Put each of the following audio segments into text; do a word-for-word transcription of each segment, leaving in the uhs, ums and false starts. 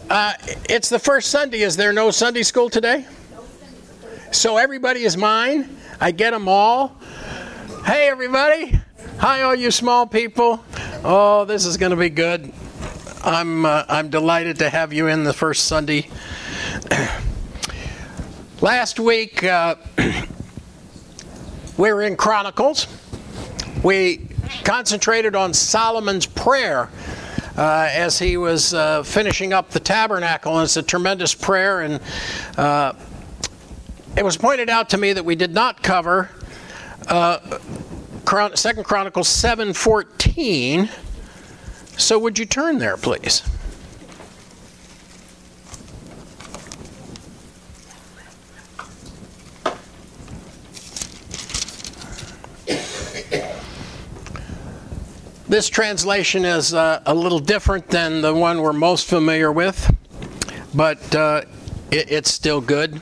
Uh, it's the first Sunday. Is there no Sunday school today? So everybody is mine. I get them all. Hey, everybody. Hi, all you small people. Oh, this is going to be good. I'm uh, I'm delighted to have you in the first Sunday. Last week, uh, we were in Chronicles. We concentrated on Solomon's prayer uh, as he was uh, finishing up the tabernacle. And it's a tremendous prayer. And uh, it was pointed out to me that we did not cover uh, Second Chronicles seven fourteen. So would you turn there, please? This translation is uh, a little different than the one we're most familiar with, but uh, it, it's still good.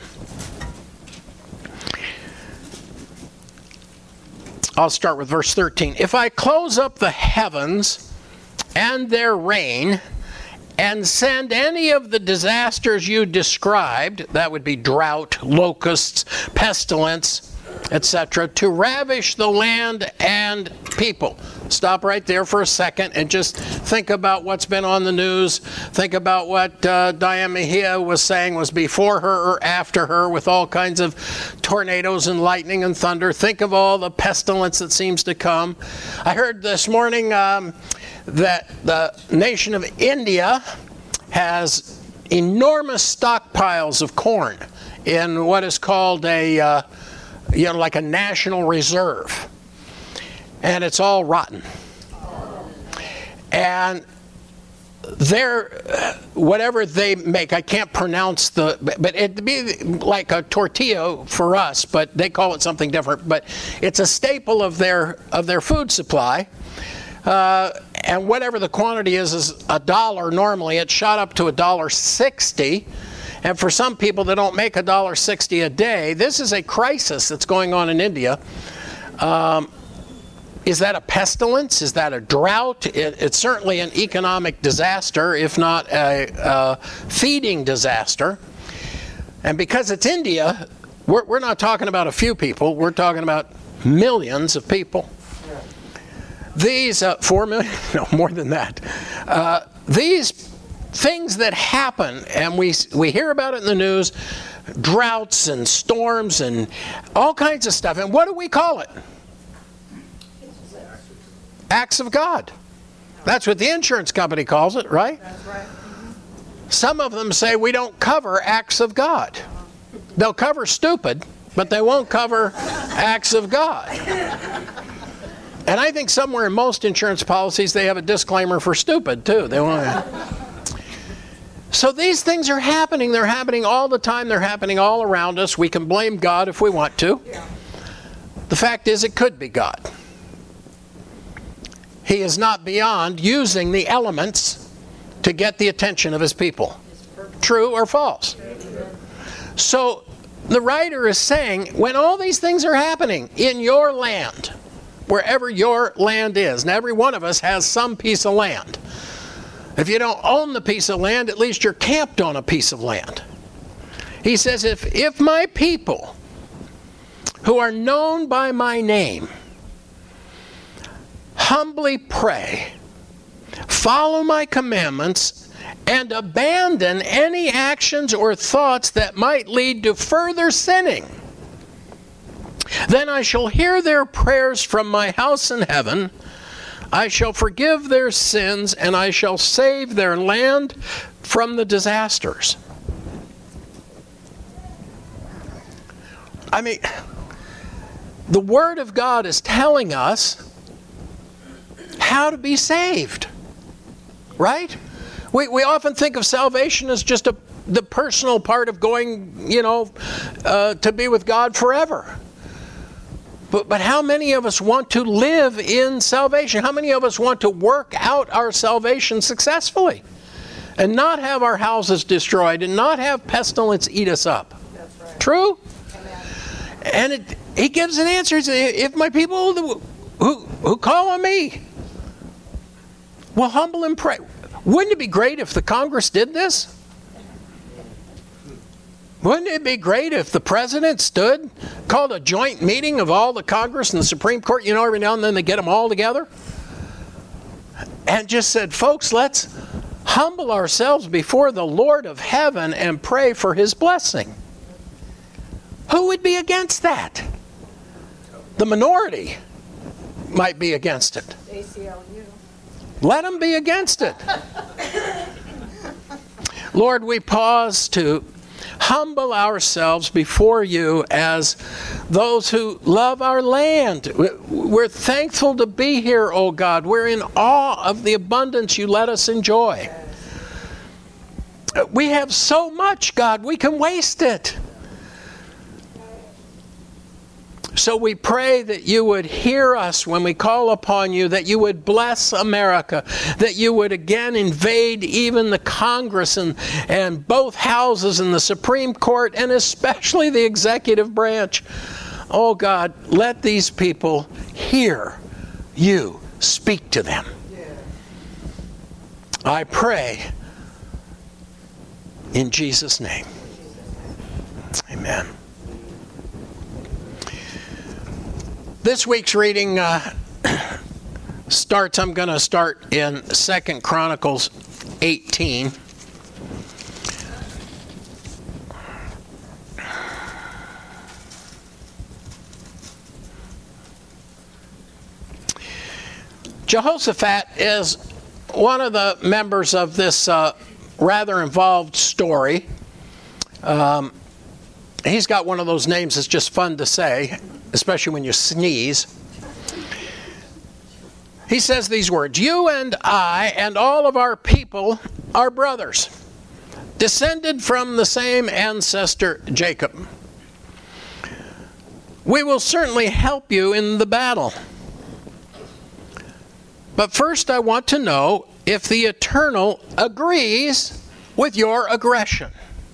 I'll start with verse thirteen. If I close up the heavens and their rain, and send any of the disasters you described, that would be drought, locusts, pestilence, et cetera, to ravish the land and people. Stop right there for a second and just think about what's been on the news. Think about what uh, Diane Mejia was saying was before her or after her, with all kinds of tornadoes and lightning and thunder. Think of all the pestilence that seems to come. I heard this morning um, that the nation of India has enormous stockpiles of corn in what is called a, uh, you know, like a national reserve. And it's all rotten. And they're, whatever they make, I can't pronounce the, but it'd be like a tortilla for us, but they call it something different. But it's a staple of their of their food supply. Uh, and whatever the quantity is, is a dollar normally. It shot up to a dollar sixty. And for some people that don't make a dollar sixty a day, this is a crisis that's going on in India. Um, Is that a pestilence? Is that a drought? It, it's certainly an economic disaster, if not a, a feeding disaster. And because it's India, we're, we're not talking about a few people. We're talking about millions of people. These, uh, four million? No, more than that. Uh, these things that happen, and we we hear about it in the news, droughts and storms and all kinds of stuff. And what do we call it? Acts of God. That's what the insurance company calls it, right? That's right. Some of them say we don't cover acts of God. They'll cover stupid, but they won't cover acts of God. And I think somewhere in most insurance policies they have a disclaimer for stupid too. They want to... So these things are happening. They're happening all the time. They're happening all around us. We can blame God if we want to. The fact is, it could be God. He is not beyond using the elements to get the attention of his people. True or false? So the writer is saying, when all these things are happening in your land, wherever your land is, and every one of us has some piece of land. If you don't own the piece of land, at least you're camped on a piece of land. He says, if, if my people who are known by my name humbly pray, follow my commandments, and abandon any actions or thoughts that might lead to further sinning, then I shall hear their prayers from my house in heaven, I shall forgive their sins, and I shall save their land from the disasters. I mean, the Word of God is telling us how to be saved, right? We we often think of salvation as just a the personal part of going, you know, uh, to be with God forever. But but how many of us want to live in salvation? How many of us want to work out our salvation successfully and not have our houses destroyed and not have pestilence eat us up? That's right. True? Amen. And it, he gives an answer. He says, if my people who, who, who call on me will humble and pray. Wouldn't it be great if the Congress did this? Wouldn't it be great if the president stood, called a joint meeting of all the Congress and the Supreme Court, you know, every now and then they get them all together, and just said, folks, let's humble ourselves before the Lord of heaven and pray for his blessing. Who would be against that? The minority might be against it. A C L U. Let them be against it. Lord, we pause to humble ourselves before you as those who love our land. We're thankful to be here, oh God. We're in awe of the abundance you let us enjoy. We have so much, God, we can waste it. So we pray that you would hear us when we call upon you, that you would bless America, that you would again invade even the Congress and, and both houses and the Supreme Court and especially the executive branch. Oh God, let these people hear you speak to them. I pray in Jesus' name. Amen. This week's reading uh, starts, I'm going to start in Second Chronicles eighteen. Jehoshaphat is one of the members of this uh, rather involved story. Um, he's got one of those names that's just fun to say, especially when you sneeze. He says these words, "You and I and all of our people are brothers, descended from the same ancestor Jacob. We will certainly help you in the battle. But first I want to know if the Eternal agrees with your aggression."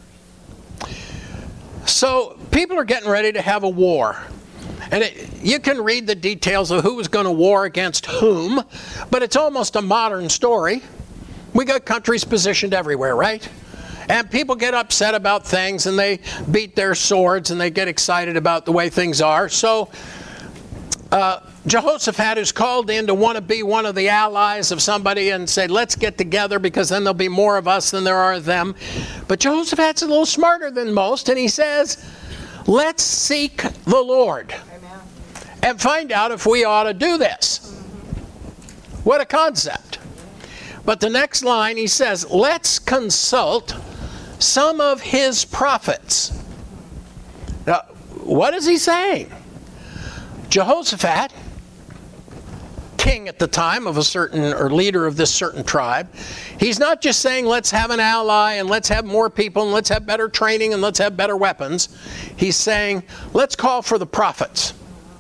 So people are getting ready to have a war. And it, you can read the details of who was going to war against whom, but it's almost a modern story. We got countries positioned everywhere, right? And people get upset about things and they beat their swords and they get excited about the way things are. So uh, Jehoshaphat is called in to want to be one of the allies of somebody and say, let's get together because then there'll be more of us than there are of them. But Jehoshaphat's a little smarter than most, and he says, let's seek the Lord and find out if we ought to do this. What a concept. But the next line he says, let's consult some of his prophets. Now, what is he saying? Jehoshaphat, king at the time of a certain, or leader of this certain tribe, he's not just saying let's have an ally and let's have more people and let's have better training and let's have better weapons. He's saying let's call for the prophets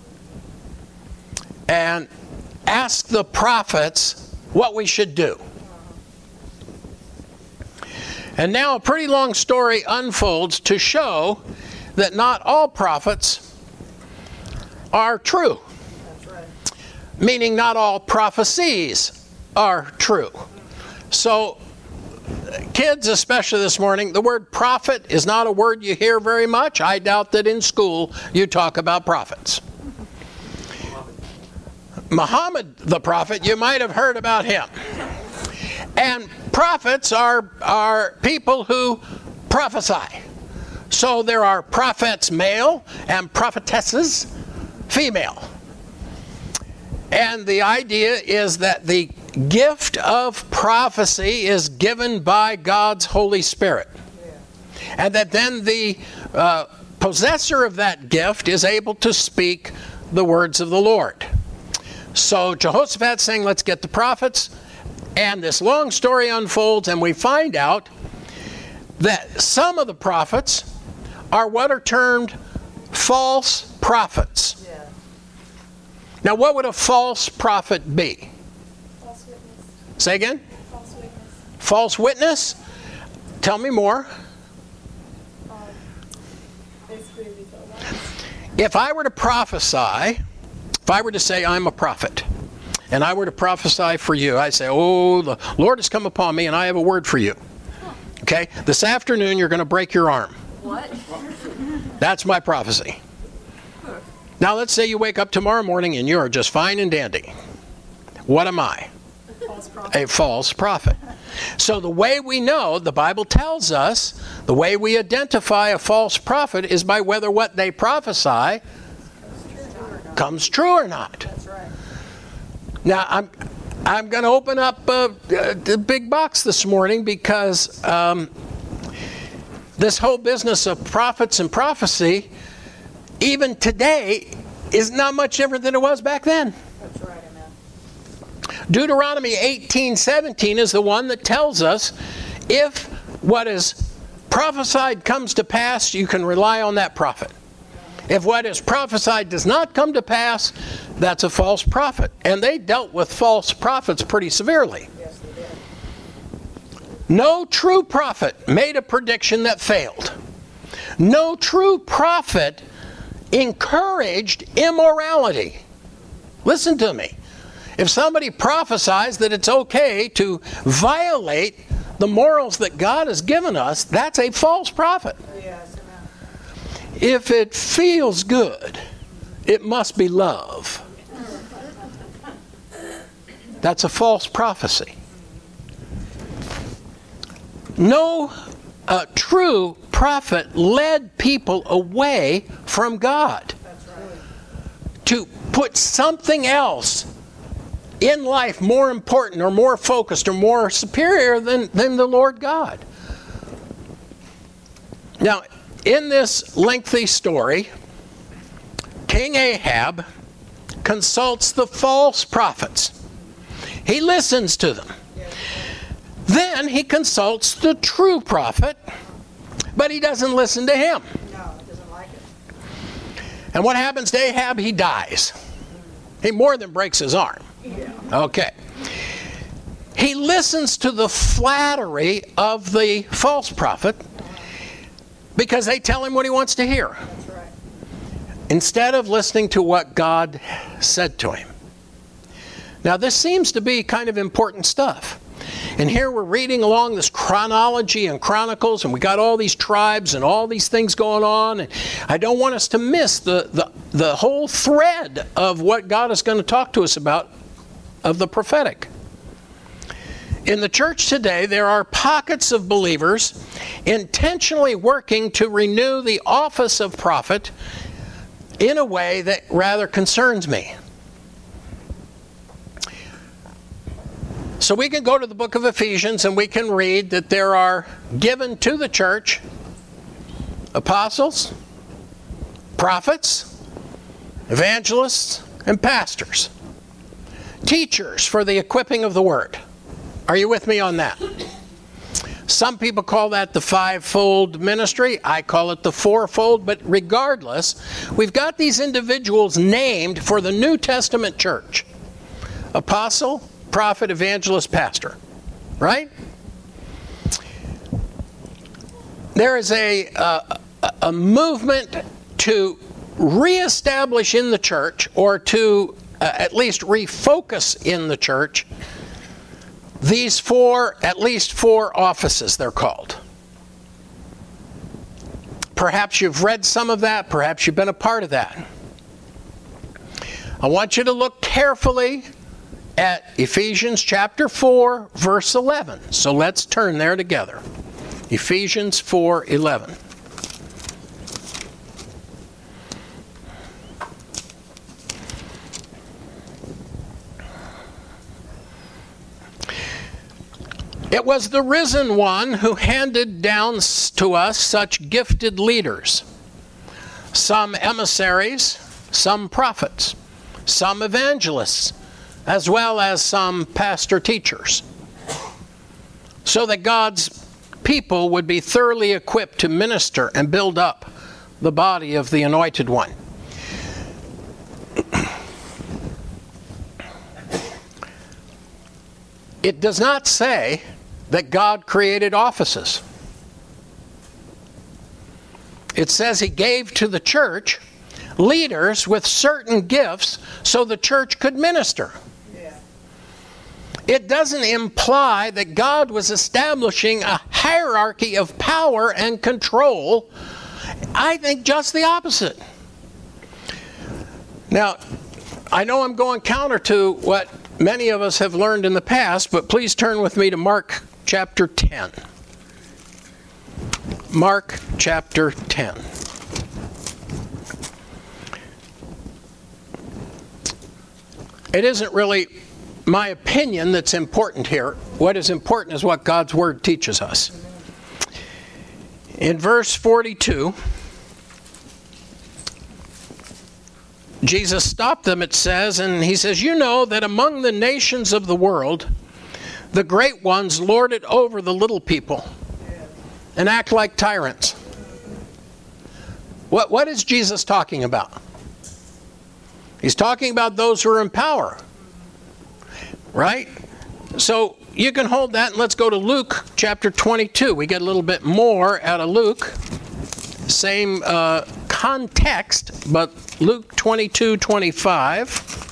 and ask the prophets what we should do. And now a pretty long story unfolds to show that not all prophets are true. That's right. Meaning not all prophecies are true. So, kids, especially this morning, the word prophet is not a word you hear very much. I doubt that in school you talk about prophets. Muhammad the prophet, you might have heard about him. And prophets are, are people who prophesy. So there are prophets male and prophetesses female. And the idea is that the gift of prophecy is given by God's Holy Spirit. Yeah. And that then the uh, possessor of that gift is able to speak the words of the Lord. So Jehoshaphat's saying, let's get the prophets. And this long story unfolds, and we find out that some of the prophets are what are termed false prophets. Yeah. Now, what would a false prophet be? False witness. Say again? False witness. False witness? Tell me more. Um, basically, we don't know. If I were to prophesy, if I were to say I'm a prophet, and I were to prophesy for you, I say, oh, the Lord has come upon me and I have a word for you. Okay? This afternoon you're going to break your arm. What? That's my prophecy. Now let's say you wake up tomorrow morning and you're just fine and dandy. What am I? False prophet. A false prophet. So the way we know, the Bible tells us, the way we identify a false prophet is by whether what they prophesy comes true or not. That's right. Now I'm I'm going to open up uh, uh, the big box this morning because um, this whole business of prophets and prophecy, even today, is not much different than it was back then. That's right, amen. Deuteronomy eighteen seventeen is the one that tells us if what is prophesied comes to pass, you can rely on that prophet. If what is prophesied does not come to pass, that's a false prophet. And they dealt with false prophets pretty severely. Yes, they did. No true prophet made a prediction that failed. No true prophet encouraged immorality. Listen to me. If somebody prophesies that it's okay to violate the morals that God has given us, that's a false prophet. Yes, amen. If it feels good, it must be love. That's a false prophecy. No uh, true prophet led people away from God That's right. to put something else in life more important or more focused or more superior than, than the Lord God. Now, in this lengthy story, King Ahab consults the false prophets. He listens to them. Then he consults the true prophet, but he doesn't listen to him. No, it doesn't like it. And what happens to Ahab? He dies. He more than breaks his arm. Yeah. Okay. He listens to the flattery of the false prophet because they tell him what he wants to hear, That's right. instead of listening to what God said to him. Now, this seems to be kind of important stuff. And here we're reading along this chronology and chronicles, and we got all these tribes and all these things going on. And I don't want us to miss the, the, the whole thread of what God is going to talk to us about of the prophetic. In the church today, there are pockets of believers intentionally working to renew the office of prophet in a way that rather concerns me. So we can go to the book of Ephesians and we can read that there are given to the church apostles, prophets, evangelists, and pastors. Teachers for the equipping of the word. Are you with me on that? Some people call that the fivefold ministry. I call it the fourfold. But regardless, we've got these individuals named for the New Testament church. Apostle, prophet, evangelist, pastor. Right? There is a, uh, a movement to reestablish in the church, or to uh, at least refocus in the church, these four, at least four offices they're called. Perhaps you've read some of that. Perhaps you've been a part of that. I want you to look carefully at Ephesians chapter four, verse eleven. So let's turn there together. Ephesians four eleven. It was the risen one who handed down to us such gifted leaders, some emissaries, some prophets, some evangelists, as well as some pastor teachers, so that God's people would be thoroughly equipped to minister and build up the body of the Anointed One. It does not say that God created offices. It says He gave to the church leaders with certain gifts so the church could minister. Yeah. It doesn't imply that God was establishing a hierarchy of power and control I think just the opposite. Now, I know I'm going counter to what many of us have learned in the past, but please turn with me to Mark chapter ten. Mark chapter ten. It isn't really my opinion that's important here. What is important is what God's Word teaches us. In verse forty-two, Jesus stopped them, it says, and he says, "You know that among the nations of the world, the great ones lord it over the little people and act like tyrants." What, what is Jesus talking about? He's talking about those who are in power, right? So you can hold that, and let's go to Luke chapter twenty-two. We get a little bit more out of Luke. Same uh, context, but Luke twenty-two twenty-five.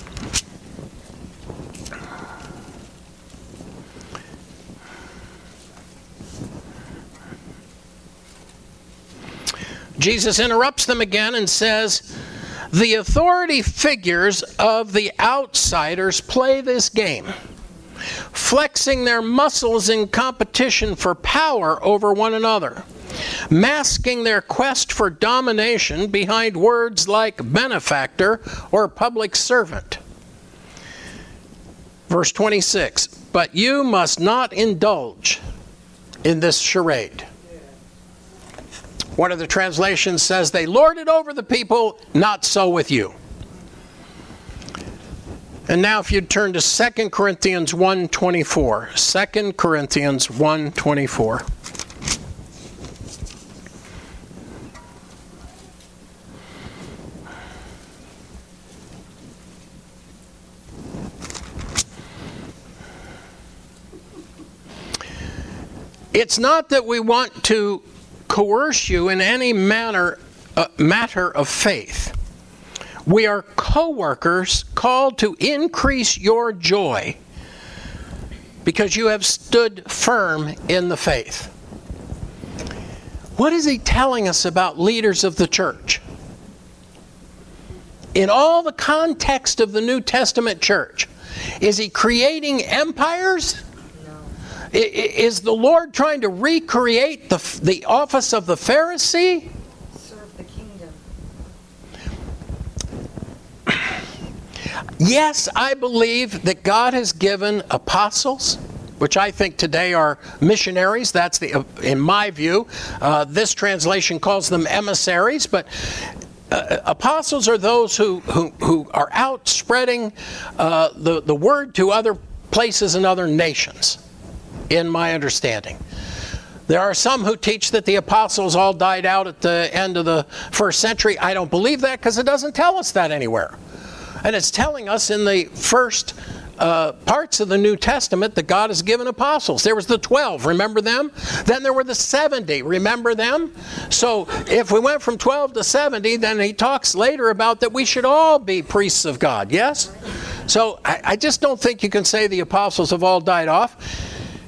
Jesus interrupts them again and says, "The authority figures of the outsiders play this game, flexing their muscles in competition for power over one another, masking their quest for domination behind words like benefactor or public servant." Verse twenty-six, "But you must not indulge in this charade." One of the translations says, "They lord it over the people, not so with you." And now if you'd turn to Second Corinthians one twenty-four. Second Corinthians one twenty-four. It's not that we want to coerce you in any manner, uh, matter of faith. We are co-workers called to increase your joy because you have stood firm in the faith. What is he telling us about leaders of the church? In all the context of the New Testament church, is he creating empires? Is the Lord trying to recreate the, the office of the Pharisee? Serve the kingdom. Yes, I believe that God has given apostles, which I think today are missionaries. That's the, in my view, uh, this translation calls them emissaries, but uh, apostles are those who, who, who are out spreading uh, the, the word to other places and other nations. In my understanding, there are some who teach that the apostles all died out at the end of the first century. I don't believe that because it doesn't tell us that anywhere. And it's telling us in the first uh, parts of the New Testament that God has given apostles. There was the twelve, remember them? Then there were the seventy, remember them? So if we went from twelve to seventy, then he talks later about that we should all be priests of God, yes? So I, I just don't think you can say the apostles have all died off.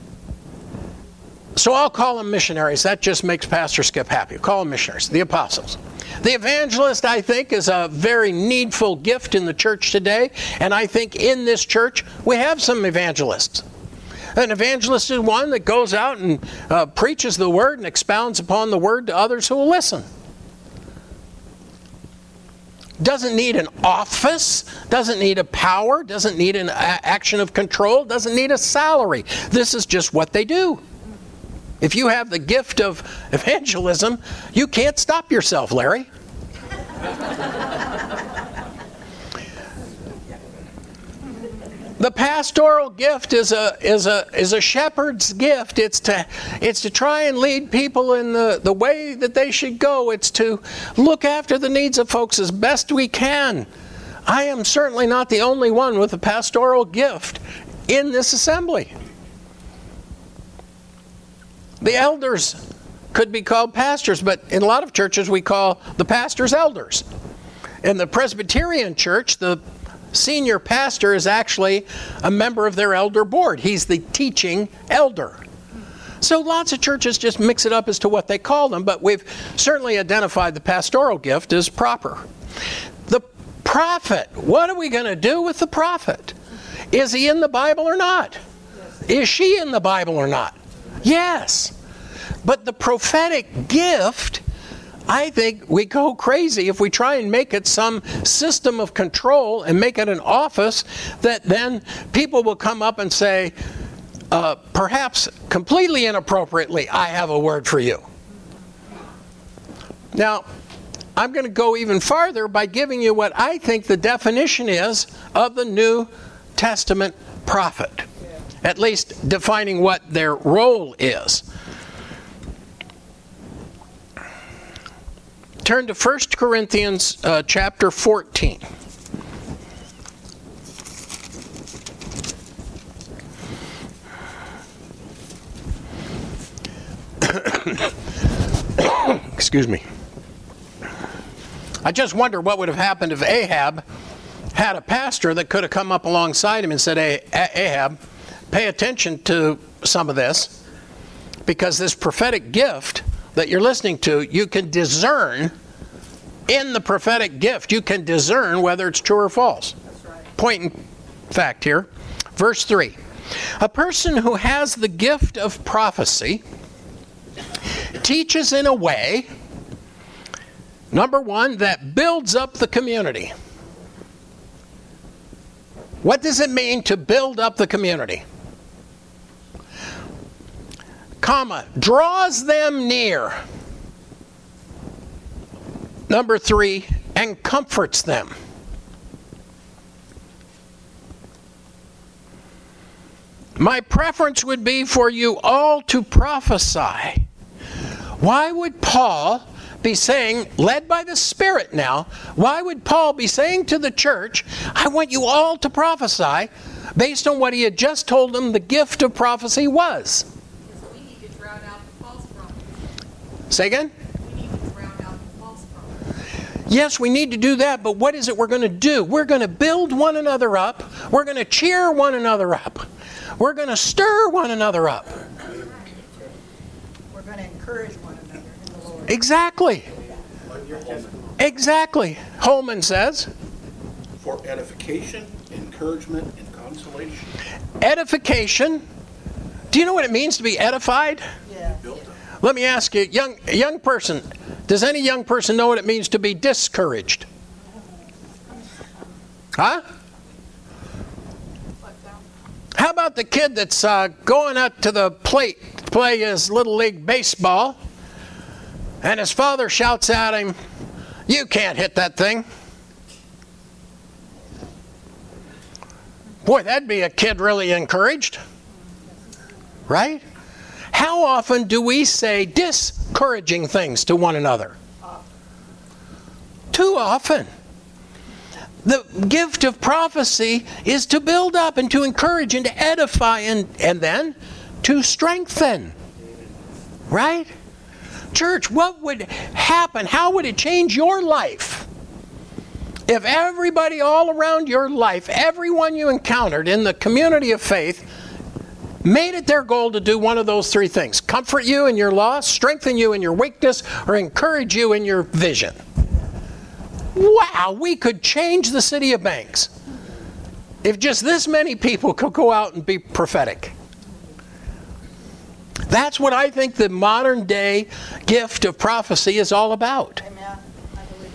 So I'll call them missionaries. That just makes Pastor Skip happy. Call them missionaries, the apostles. The evangelist, I think, is a very needful gift in the church today. And I think in this church, we have some evangelists. An evangelist is one that goes out and uh, preaches the word and expounds upon the word to others who will listen. Doesn't need an office, doesn't need a power, doesn't need an a- action of control, doesn't need a salary. This is just what they do. If you have the gift of evangelism, you can't stop yourself, Larry. The pastoral gift is a is a is a shepherd's gift. It's to it's to try and lead people in the, the way that they should go. It's to look after the needs of folks as best we can. I am certainly not the only one with a pastoral gift in this assembly. The elders could be called pastors, but in a lot of churches we call the pastors elders. In the Presbyterian church, the senior pastor is actually a member of their elder board. He's the teaching elder. So lots of churches just mix it up as to what they call them, but we've certainly identified the pastoral gift as proper. The prophet, what are we going to do with the prophet? Is he in the Bible or not? Is she in the Bible or not? Yes. But the prophetic gift, I think we go crazy if we try and make it some system of control and make it an office that then people will come up and say, uh, perhaps completely inappropriately, I have a word for you. Now, I'm going to go even farther by giving you what I think the definition is of the New Testament prophet. At least defining what their role is. Turn to First Corinthians uh, chapter fourteen. Excuse me. I just wonder what would have happened if Ahab had a pastor that could have come up alongside him and said, hey, Ahab, pay attention to some of this, because this prophetic gift that you're listening to, you can discern in the prophetic gift, you can discern whether it's true or false. That's right. Point in fact here, verse three. A person who has the gift of prophecy teaches in a way, number one, that builds up the community. What does it mean to build up the community? Comma, draws them near. Number three, and comforts them. My preference would be for you all to prophesy. Why would Paul be saying, led by the Spirit now, why would Paul be saying to the church, I want you all to prophesy, based on what he had just told them the gift of prophecy was? Because we need to drown out the false prophets. Say again? We need to drown out the false prophets. Yes, we need to do that, but what is it we're going to do? We're going to build one another up. We're going to cheer one another up. We're going to stir one another up. We're going to encourage one another in the Lord. Exactly. Exactly. Holman says, for edification, encouragement, and consolation. edification. Do you know what it means to be edified? Yeah. Built up. Let me ask you, young young person, does any young person know what it means to be discouraged? Huh? How about the kid that's uh, going up to the plate to play his Little League baseball, and his father shouts at him, "You can't hit that thing." Boy, that'd be a kid really encouraged, right? How often do we say discouraging things to one another? Too often. The gift of prophecy is to build up and to encourage and to edify and, and then to strengthen. Right? Church, what would happen? How would it change your life if everybody all around your life, everyone you encountered in the community of faith, made it their goal to do one of those three things? Comfort you in your loss, strengthen you in your weakness, or encourage you in your vision. Wow, we could change the city of Banks if just this many people could go out and be prophetic. That's what I think the modern day gift of prophecy is all about. Amen. I believe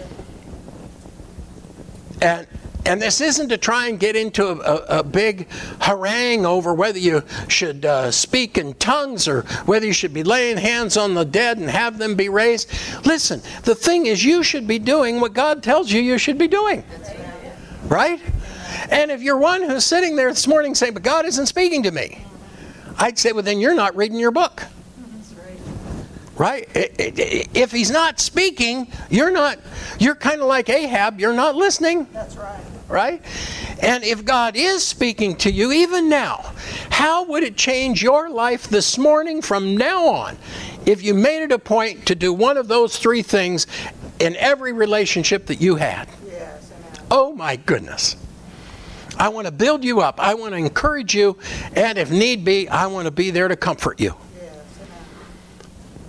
it. And and this isn't to try and get into a, a, a big harangue over whether you should uh, speak in tongues or whether you should be laying hands on the dead and have them be raised. Listen, the thing is, you should be doing what God tells you you should be doing. Right? And if you're one who's sitting there this morning saying, but God isn't speaking to me, I'd say, well, then you're not reading your book. That's right. Right? If he's not speaking, you're not, you're kind of like Ahab, you're not listening. That's right. Right? And if God is speaking to you even now, how would it change your life this morning from now on if you made it a point to do one of those three things in every relationship that you had? Yes, amen. Oh my goodness. I want to build you up. I want to encourage you. And if need be, I want to be there to comfort you. Yes,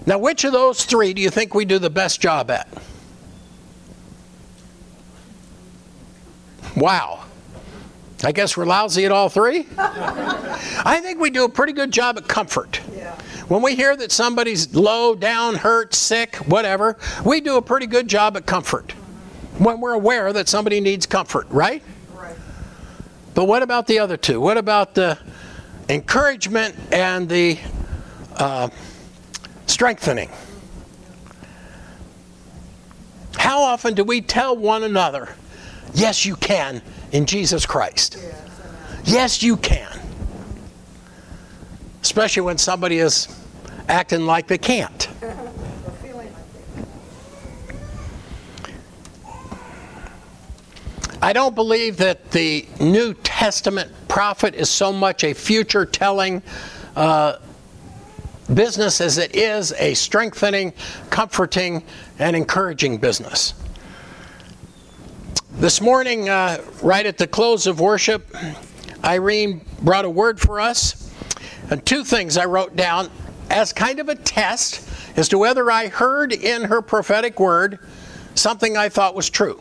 Now, which of those three do you think we do the best job at? Wow. I guess we're lousy at all three? I think we do a pretty good job at comfort. Yeah. When we hear that somebody's low, down, hurt, sick, whatever, we do a pretty good job at comfort. When we're aware that somebody needs comfort, right? Right. But what about the other two? What about the encouragement and the uh, strengthening? How often do we tell one another, yes, you can in Jesus Christ? Yes, amen. Yes, you can. Especially when somebody is acting like they can't. Or feeling like they I don't believe that the New Testament prophet is so much a future-telling uh, business as it is a strengthening, comforting, and encouraging business. This morning, uh, right at the close of worship, Irene brought a word for us. And two things I wrote down as kind of a test as to whether I heard in her prophetic word something I thought was true.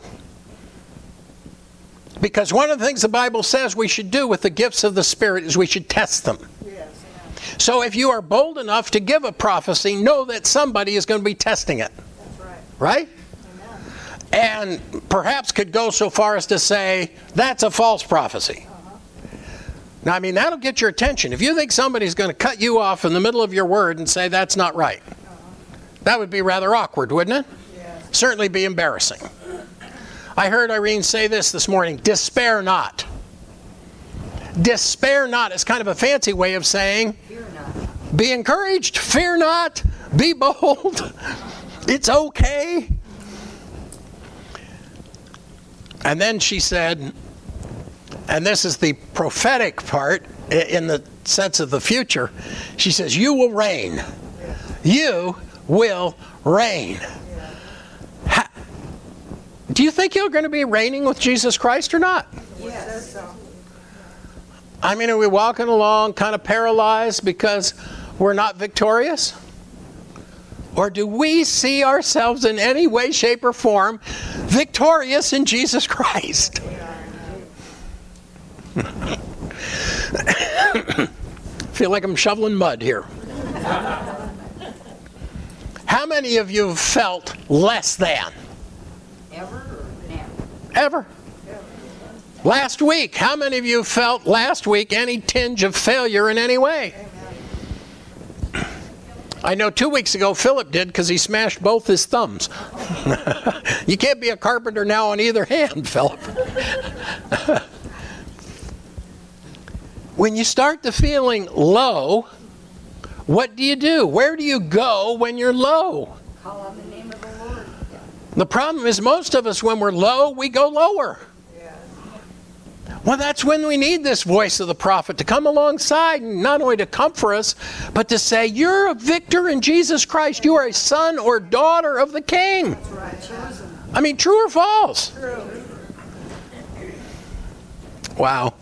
Because one of the things the Bible says we should do with the gifts of the Spirit is we should test them. Yes, amen. So if you are bold enough to give a prophecy, know that somebody is going to be testing it. That's right. Right? Amen. And perhaps could go so far as to say, that's a false prophecy. Now, I mean, that'll get your attention. If you think somebody's going to cut you off in the middle of your word and say that's not right, that would be rather awkward, wouldn't it? Yes. Certainly be embarrassing. I heard Irene say this this morning, despair not. Despair not is kind of a fancy way of saying, Fear not. be encouraged, fear not, be bold, it's okay. And then she said, and this is the prophetic part in the sense of the future, she says, you will reign. You will reign. Ha- Do you think you're going to be reigning with Jesus Christ or not? Yes. So. I mean, are we walking along kind of paralyzed because we're not victorious? Or do we see ourselves in any way, shape, or form victorious in Jesus Christ? Feel like I'm shoveling mud here. How many of you have felt less than? Ever or never? Ever? Last week, how many of you felt last week any tinge of failure in any way? I know two weeks ago Philip did because he smashed both his thumbs. You can't be a carpenter now on either hand, Philip. When you start to feeling low, what do you do? Where do you go when you're low? Call on the name of the Lord. The problem is most of us, when we're low, we go lower. Yes. Well, that's when we need this voice of the prophet to come alongside and not only to comfort us, but to say, you're a victor in Jesus Christ. You are a son or daughter of the King. That's right. Chosen. I mean, true or false? True. Wow.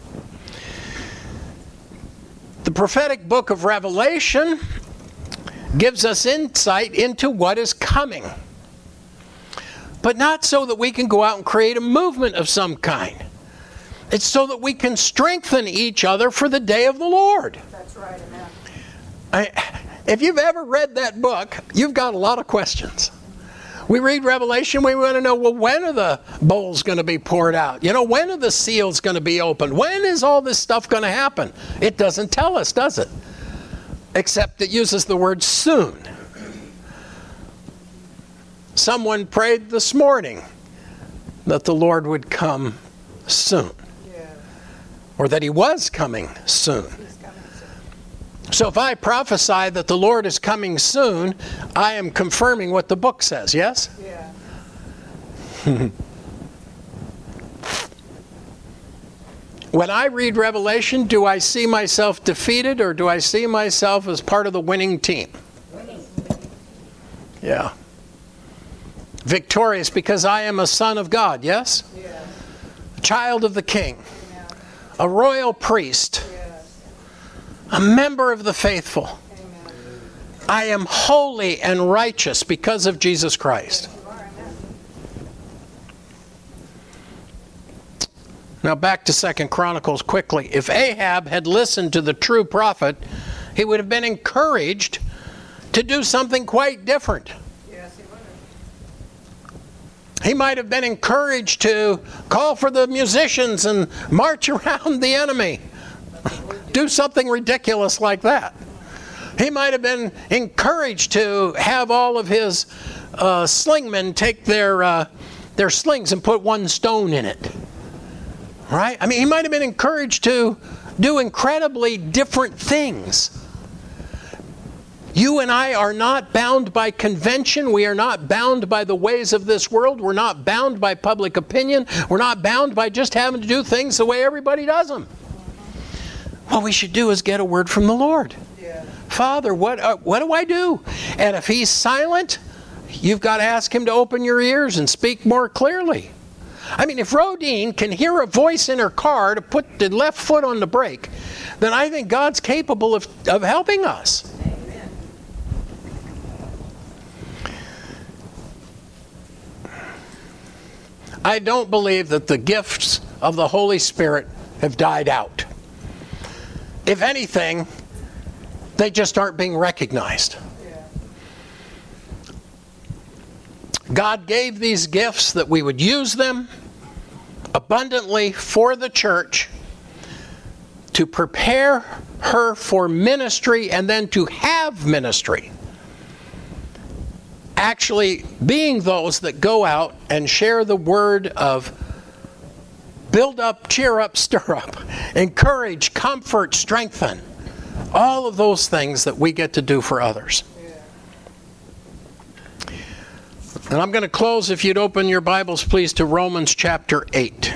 The prophetic book of Revelation gives us insight into what is coming. But not so that we can go out and create a movement of some kind. It's so that we can strengthen each other for the day of the Lord. That's right, amen. I, if you've ever read that book, you've got a lot of questions. We read Revelation, we want to know, well, when are the bowls going to be poured out? You know, when are the seals going to be opened? When is all this stuff going to happen? It doesn't tell us, does it? Except it uses the word soon. Someone prayed this morning that the Lord would come soon. Yeah. Or that he was coming soon. He's coming soon. So if I prophesy that the Lord is coming soon, I am confirming what the book says, yes? Yeah. When I read Revelation, do I see myself defeated or do I see myself as part of the winning team? Winning. Yeah. Victorious because I am a son of God, yes? Yes. Child of the King. Amen. A royal priest. Yes. A member of the faithful. Amen. I am holy and righteous because of Jesus Christ. Now back to Second Chronicles quickly. If Ahab had listened to the true prophet, he would have been encouraged to do something quite different. Yes, he would have. He might have been encouraged to call for the musicians and march around the enemy. Do something ridiculous like that. He might have been encouraged to have all of his uh, slingmen take their, uh, their slings and put one stone in it. Right? I mean, he might have been encouraged to do incredibly different things. You and I are not bound by convention. We are not bound by the ways of this world. We're not bound by public opinion. We're not bound by just having to do things the way everybody does them. What we should do is get a word from the Lord. Yeah. Father, what, uh, what do I do? And if he's silent, you've got to ask him to open your ears and speak more clearly. I mean, if Rodine can hear a voice in her car to put the left foot on the brake, then I think God's capable of, of helping us. Amen. I don't believe that the gifts of the Holy Spirit have died out. If anything, they just aren't being recognized. Yeah. God gave these gifts that we would use them abundantly for the church to prepare her for ministry and then to have ministry. Actually being those that go out and share the word of build up, cheer up, stir up, encourage, comfort, strengthen. All of those things that we get to do for others. And I'm going to close, if you'd open your Bibles, please, to Romans chapter eight.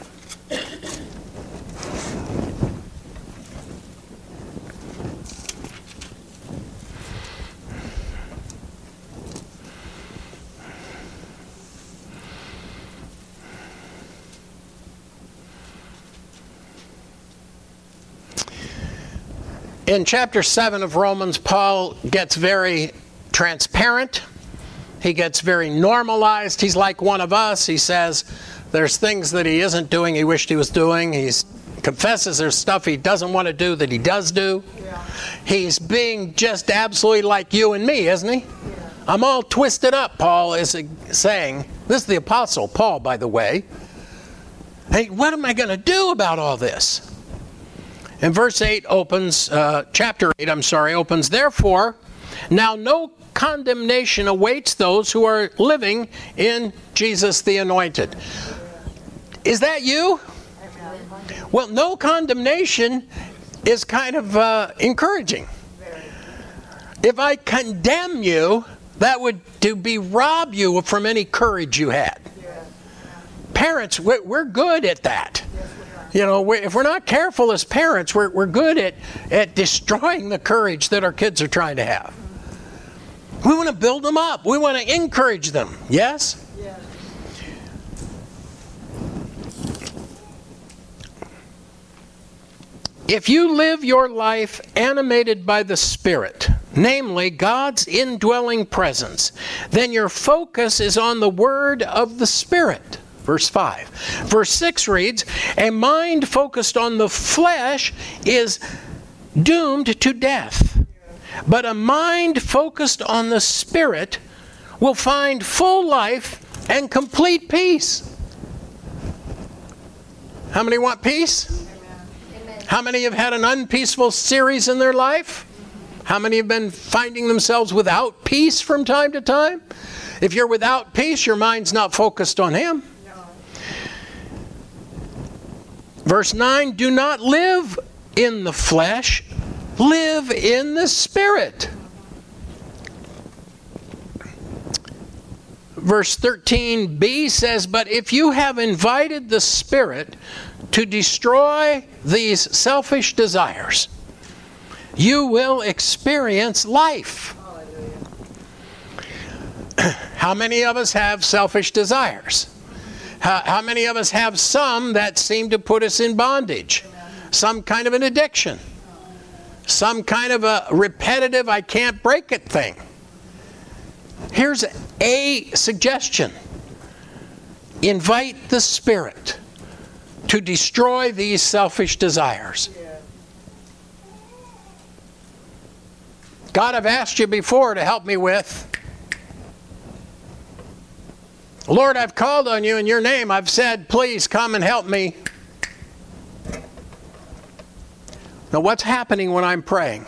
In chapter seven of Romans, Paul gets very transparent. He gets very normalized. He's like one of us. He says there's things that he isn't doing he wished he was doing. He confesses there's stuff he doesn't want to do that he does do. Yeah. He's being just absolutely like you and me, isn't he? Yeah. I'm all twisted up, Paul is saying. This is the Apostle Paul, by the way. Hey, what am I going to do about all this? And verse eight opens, uh, chapter eight, I'm sorry, opens, therefore, now no condemnation awaits those who are living in Jesus the Anointed. Is that you? Amen. Well, no condemnation is kind of uh, encouraging. If I condemn you, that would to be rob you from any courage you had. Yes. Parents, we're, we're good at that. Yes, we are. You know, we, if we're not careful as parents, we're, we're good at, at destroying the courage that our kids are trying to have. We want to build them up. We want to encourage them. Yes? Yes. If you live your life animated by the Spirit, namely God's indwelling presence, then your focus is on the word of the Spirit. Verse five. Verse six reads, a mind focused on the flesh is doomed to death. But a mind focused on the Spirit will find full life and complete peace. How many want peace? Amen. How many have had an unpeaceful series in their life? How many have been finding themselves without peace from time to time? If you're without peace, your mind's not focused on Him. No. Verse nine, do not live in the flesh, live in the Spirit. Verse thirteen b says, but if you have invited the Spirit to destroy these selfish desires, you will experience life. Hallelujah. How many of us have selfish desires? How, how many of us have some that seem to put us in bondage? Some kind of an addiction. some kind of a repetitive, I can't break it thing. Here's a suggestion. Invite the Spirit to destroy these selfish desires. God, I've asked you before to help me with. Lord, I've called on you in your name. I've said, please come and help me. Now, what's happening when I'm praying?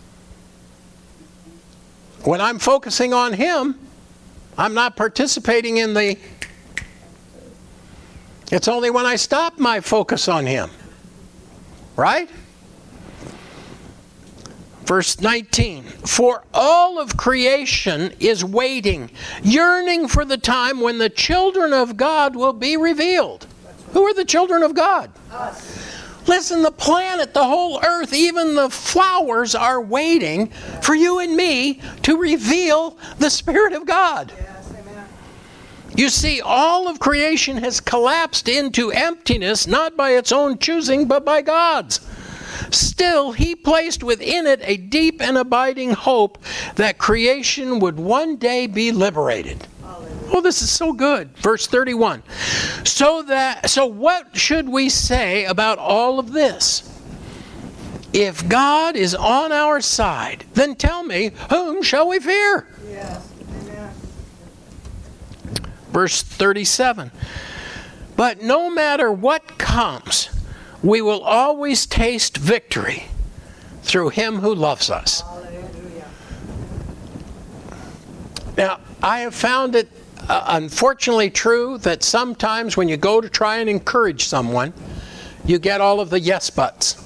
When I'm focusing on Him, I'm not participating in the... It's only when I stop my focus on Him. Right? Verse nineteen, for all of creation is waiting, yearning for the time when the children of God will be revealed. Who are the children of God? Us. Listen, the planet, the whole earth, even the flowers are waiting for you and me to reveal the Spirit of God. Yes, amen. You see, all of creation has collapsed into emptiness, not by its own choosing, but by God's. Still, He placed within it a deep and abiding hope that creation would one day be liberated. Oh, this is so good. Verse thirty-one. So that, so what should we say about all of this? If God is on our side, then tell me, whom shall we fear? Yes, amen. Verse thirty-seven. But no matter what comes, we will always taste victory through Him who loves us. Hallelujah. Now, I have found it uh, unfortunately true that sometimes when you go to try and encourage someone, you get all of the yes buts.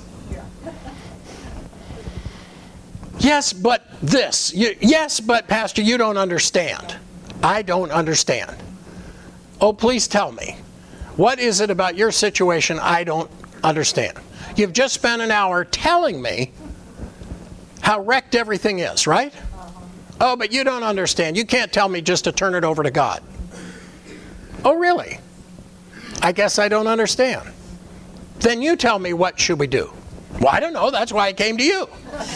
Yes, but this. You, yes, but Pastor, you don't understand. I don't understand. Oh, please tell me. What is it about your situation I don't understand? You've just spent an hour telling me how wrecked everything is, right? Oh, but you don't understand. You can't tell me just to turn it over to God. Oh, really? I guess I don't understand. Then you tell me, what should we do? Well, I don't know. That's why I came to you.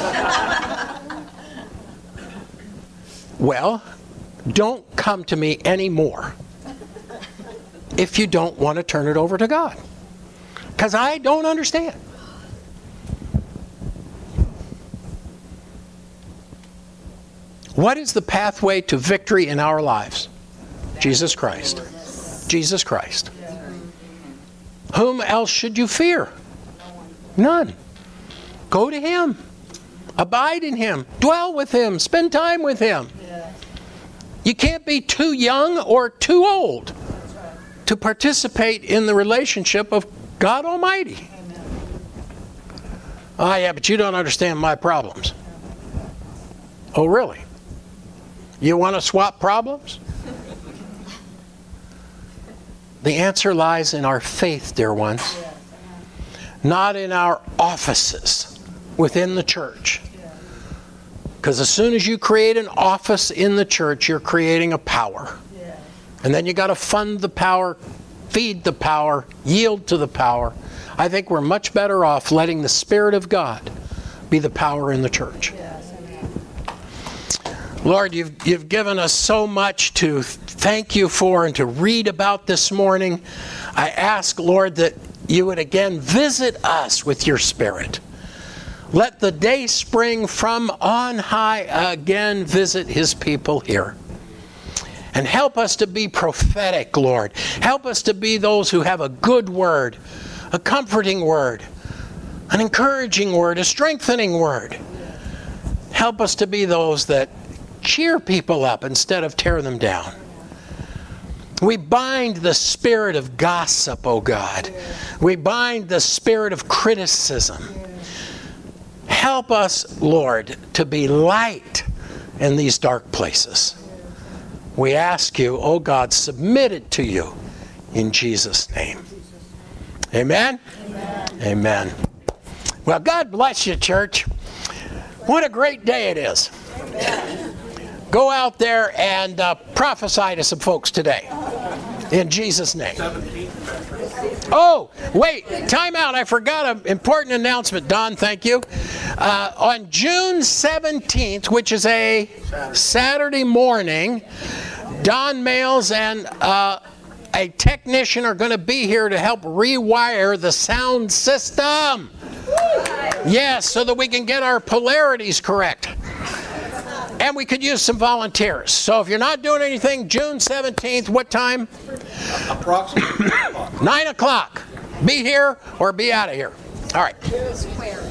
Well, don't come to me anymore if you don't want to turn it over to God. Because I don't understand. What is the pathway to victory in our lives? Jesus Christ. Jesus Christ. Whom else should you fear? None. Go to Him. Abide in Him. Dwell with Him. Spend time with Him. You can't be too young or too old to participate in the relationship of God Almighty. Ah, oh, yeah, but you don't understand my problems. Oh, really? You want to swap problems? The answer lies in our faith, dear ones. Not in our offices within the church. Because as soon as you create an office in the church, you're creating a power. And then you got to fund the power, feed the power, yield to the power. I think we're much better off letting the Spirit of God be the power in the church. Lord, you've, you've given us so much to thank you for and to read about this morning. I ask, Lord, that you would again visit us with your Spirit. Let the day spring from on high again visit His people here. And help us to be prophetic, Lord. Help us to be those who have a good word, a comforting word, an encouraging word, a strengthening word. Help us to be those that cheer people up instead of tear them down. We bind the spirit of gossip, oh God. We bind the spirit of criticism. Help us, Lord, to be light in these dark places. We ask you, oh God, submit it to you in Jesus' name. Amen? Amen. Amen. Well, God bless you, church. What a great day it is. Amen. Go out there and uh, prophesy to some folks today. In Jesus' name. Oh, wait, time out. I forgot an important announcement, Don, thank you. Uh, on June seventeenth, which is a Saturday morning, Don Males and uh, a technician are going to be here to help rewire the sound system. Yes, so that we can get our polarities correct. And we could use some volunteers. So if you're not doing anything, June seventeenth, what time? Approximately. nine o'clock. Be here or be out of here. All right. Square.